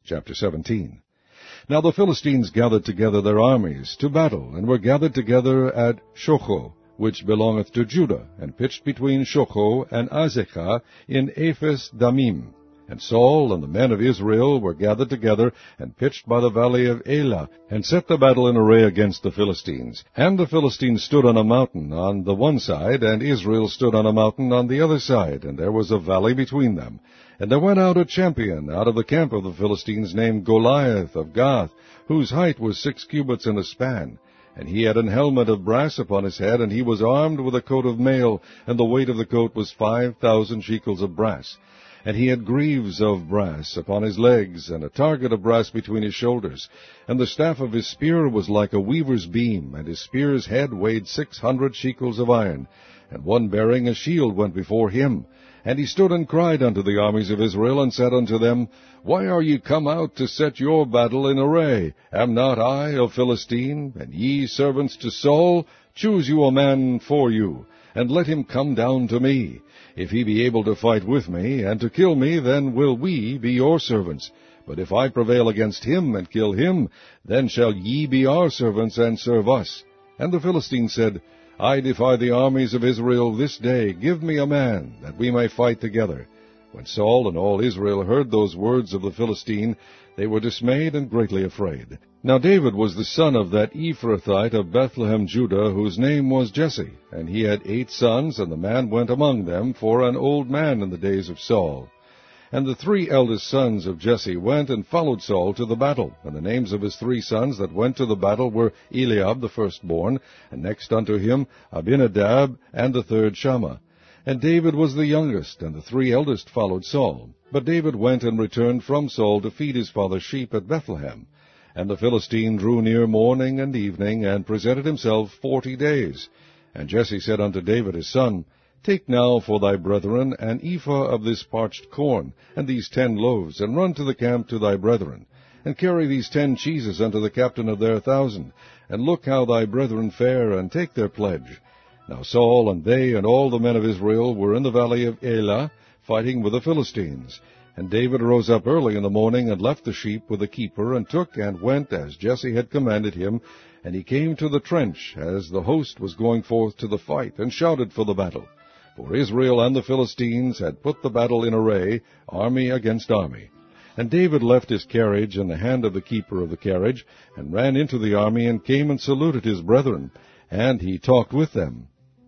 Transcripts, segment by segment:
Chapter 17. Now the Philistines gathered together their armies to battle, and were gathered together at Shocho, which belongeth to Judah, and pitched between Shocho and Azekah in Ephes Damim. And Saul and the men of Israel were gathered together, and pitched by the valley of Elah, and set the battle in array against the Philistines. And the Philistines stood on a mountain on the one side, and Israel stood on a mountain on the other side, and there was a valley between them. And there went out a champion out of the camp of the Philistines, named Goliath of Gath, whose height was 6 cubits and a span. And he had an helmet of brass upon his head, and he was armed with a coat of mail, and the weight of the coat was 5,000 shekels of brass. And he had greaves of brass upon his legs, and a target of brass between his shoulders. And the staff of his spear was like a weaver's beam, and his spear's head weighed 600 shekels of iron. And one bearing a shield went before him. And he stood and cried unto the armies of Israel, and said unto them, Why are ye come out to set your battle in array? Am not I a Philistine, and ye servants to Saul? Choose you a man for you, and let him come down to me. If he be able to fight with me, and to kill me, then will we be your servants. But if I prevail against him, and kill him, then shall ye be our servants, and serve us. And the Philistines said, I defy the armies of Israel this day. Give me a man, that we may fight together. When Saul and all Israel heard those words of the Philistine, they were dismayed and greatly afraid. Now David was the son of that Ephrathite of Bethlehem, Judah, whose name was Jesse. And he had 8 sons, and the man went among them for an old man in the days of Saul. And the 3 eldest sons of Jesse went and followed Saul to the battle. And the names of his 3 sons that went to the battle were Eliab the firstborn, and next unto him Abinadab, and the third Shammah. And David was the youngest, and the 3 eldest followed Saul. But David went and returned from Saul to feed his father's sheep at Bethlehem. And the Philistine drew near morning and evening, and presented himself 40 days. And Jesse said unto David his son, Take now for thy brethren an ephah of this parched corn, and these 10 loaves, and run to the camp to thy brethren. And carry these 10 cheeses unto the captain of their 1,000, and look how thy brethren fare, and take their pledge. Now Saul and they and all the men of Israel were in the valley of Elah, fighting with the Philistines. And David rose up early in the morning, and left the sheep with the keeper, and took and went as Jesse had commanded him. And he came to the trench, as the host was going forth to the fight, and shouted for the battle. For Israel and the Philistines had put the battle in array, army against army. And David left his carriage in the hand of the keeper of the carriage, and ran into the army, and came and saluted his brethren. And he talked with them.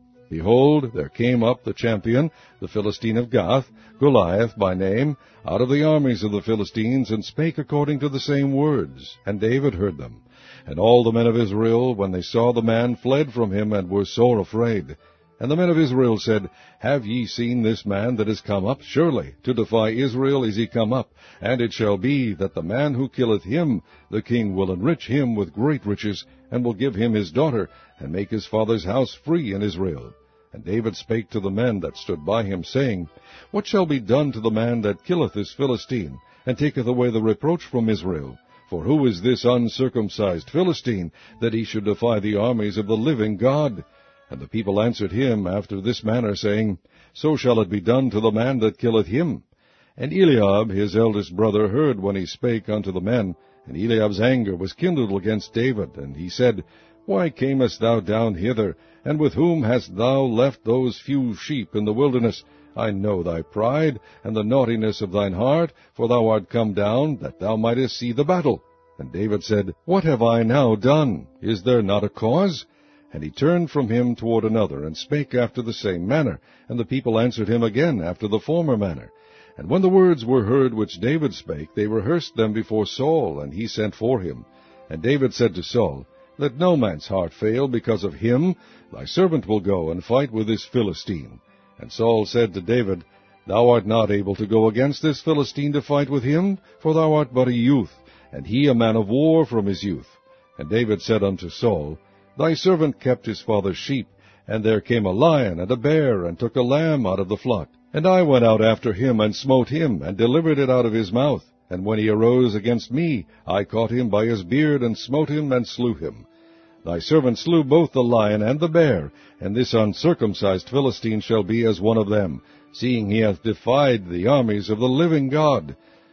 Behold, there came up the champion, the Philistine of Gath, Goliath by name, out of the armies of the Philistines, and spake according to the same words. And David heard them. And all the men of Israel, when they saw the man, fled from him, and were sore afraid. And the men of Israel said, Have ye seen this man that is come up? Surely to defy Israel is he come up. And it shall be that the man who killeth him, the king will enrich him with great riches, and will give him his daughter, and make his father's house free in Israel. And David spake to the men that stood by him, saying, What shall be done to the man that killeth this Philistine, and taketh away the reproach from Israel? For who is this uncircumcised Philistine, that he should defy the armies of the living God? And the people answered him after this manner, saying, So shall it be done to the man that killeth him. And Eliab his eldest brother heard when he spake unto the men. And Eliab's anger was kindled against David. And he said, Why camest thou down hither? And with whom hast thou left those few sheep in the wilderness? I know thy pride, and the naughtiness of thine heart, for thou art come down, that thou mightest see the battle. And David said, What have I now done? Is there not a cause? And he turned from him toward another, and spake after the same manner. And the people answered him again after the former manner. And when the words were heard which David spake, they rehearsed them before Saul, and he sent for him. And David said to Saul, Let no man's heart fail because of him. Thy servant will go and fight with this Philistine. And Saul said to David, Thou art not able to go against this Philistine to fight with him, for thou art but a youth, and he a man of war from his youth. And David said unto Saul, Thy servant kept his father's sheep, and there came a lion and a bear, and took a lamb out of the flock. And I went out after him, and smote him, and delivered it out of his mouth. And when he arose against me, I caught him by his beard, and smote him, and slew him. Thy servant slew both the lion and the bear, and this uncircumcised Philistine shall be as one of them, seeing he hath defied the armies of the living God.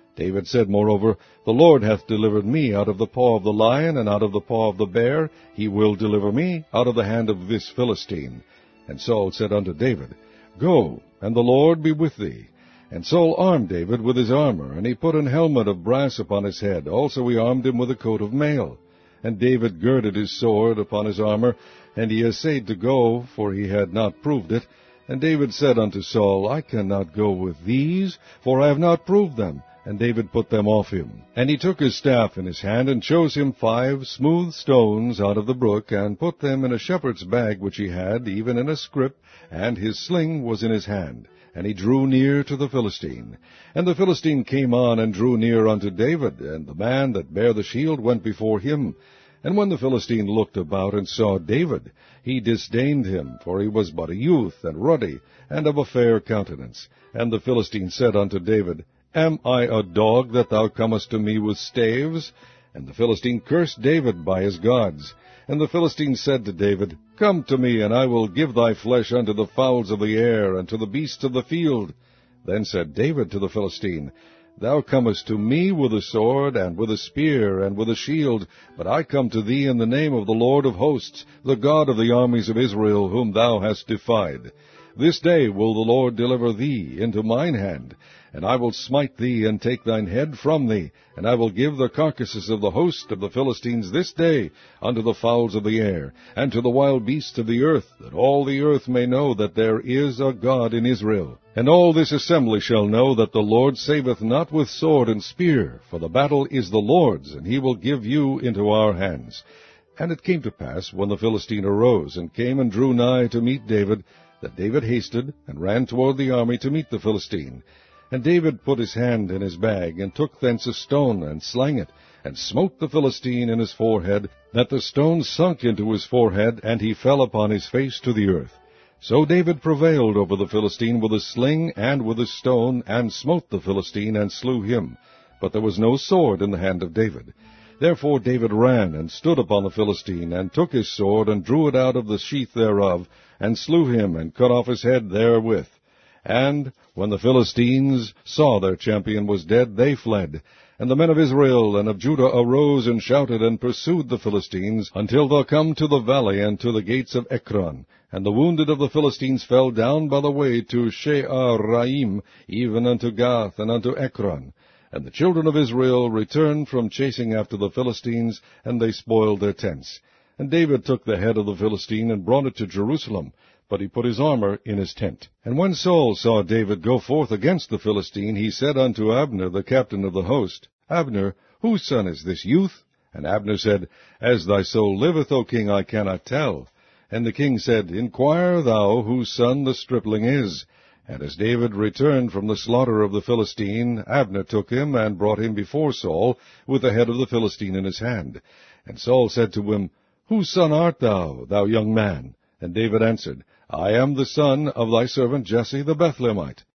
David said, moreover, The Lord hath delivered me out of the paw of the lion, and out of the paw of the bear. He will deliver me out of the hand of this Philistine. And Saul said unto David, Go, and the Lord be with thee. And Saul armed David with his armor, and he put an helmet of brass upon his head. Also he armed him with a coat of mail. And David girded his sword upon his armor, and he essayed to go, for he had not proved it. And David said unto Saul, I cannot go with these, for I have not proved them. And David put them off him. And he took his staff in his hand, and chose him 5 smooth stones out of the brook, and put them in a shepherd's bag which he had, even in a scrip, and his sling was in his hand. And he drew near to the Philistine. And the Philistine came on, and drew near unto David, and the man that bare the shield went before him. And when the Philistine looked about and saw David, he disdained him, for he was but a youth, and ruddy, and of a fair countenance. And the Philistine said unto David, Am I a dog that thou comest to me with staves? And the Philistine cursed David by his gods. And the Philistine said to David, Come to me, and I will give thy flesh unto the fowls of the air, and to the beasts of the field. Then said David to the Philistine, Thou comest to me with a sword, and with a spear, and with a shield, but I come to thee in the name of the Lord of hosts, the God of the armies of Israel, whom thou hast defied. This day will the Lord deliver thee into mine hand, and I will smite thee, and take thine head from thee, and I will give the carcasses of the host of the Philistines this day unto the fowls of the air, and to the wild beasts of the earth, that all the earth may know that there is a God in Israel. And all this assembly shall know that the Lord saveth not with sword and spear, for the battle is the Lord's, and he will give you into our hands. And it came to pass, when the Philistine arose, and came and drew nigh to meet David, that David hasted, and ran toward the army to meet the Philistine. And David put his hand in his bag, and took thence a stone, and slang it, and smote the Philistine in his forehead, that the stone sunk into his forehead, and he fell upon his face to the earth. So David prevailed over the Philistine with a sling and with a stone, and smote the Philistine, and slew him. But there was no sword in the hand of David. Therefore David ran, and stood upon the Philistine, and took his sword, and drew it out of the sheath thereof, and slew him, and cut off his head therewith. And when the Philistines saw their champion was dead, they fled. And the men of Israel and of Judah arose and shouted, and pursued the Philistines, until they come to the valley and to the gates of Ekron. And the wounded of the Philistines fell down by the way to She'araim, even unto Gath and unto Ekron. And the children of Israel returned from chasing after the Philistines, and they spoiled their tents. And David took the head of the Philistine, and brought it to Jerusalem, but he put his armor in his tent. And when Saul saw David go forth against the Philistine, he said unto Abner, the captain of the host, Abner, whose son is this youth? And Abner said, As thy soul liveth, O king, I cannot tell. And the king said, Inquire thou whose son the stripling is. And as David returned from the slaughter of the Philistine, Abner took him, and brought him before Saul, with the head of the Philistine in his hand. And Saul said to him, Whose son art thou, thou young man? And David answered, I am the son of thy servant Jesse the Bethlehemite.